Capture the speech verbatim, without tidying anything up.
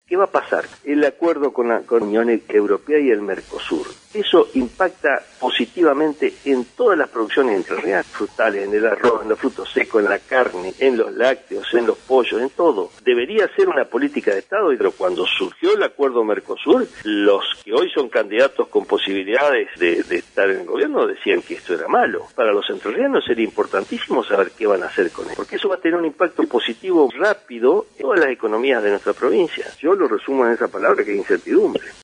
¿Qué va a pasar? El acuerdo con la, con la Unión Europea y el Mercosur. Eso impacta positivamente en todas las producciones entrerrianas, frutales, en el arroz, en los frutos secos, en la carne, en los lácteos, en los pollos, en todo. Debería ser una política de Estado, pero cuando surgió el acuerdo Mercosur, los que hoy son candidatos con posibilidades de, de estar en el gobierno decían que esto era malo. Para los entrerrianos sería importantísimo saber qué van a hacer con él, porque eso va a tener un impacto positivo rápido en todas las economías de nuestra provincia. Yo lo resumo en esa palabra, que es incertidumbre.